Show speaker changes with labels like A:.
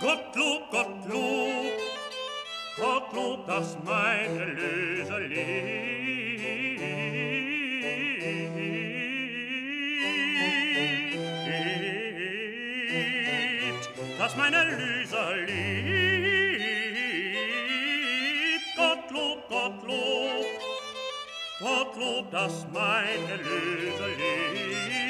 A: Gottlob, Gottlob, Gottlob, dass mein Erlöser lebt, dass mein Erlöser lebt. Gottlob, Gottlob, Gottlob, dass mein Erlöser lebt.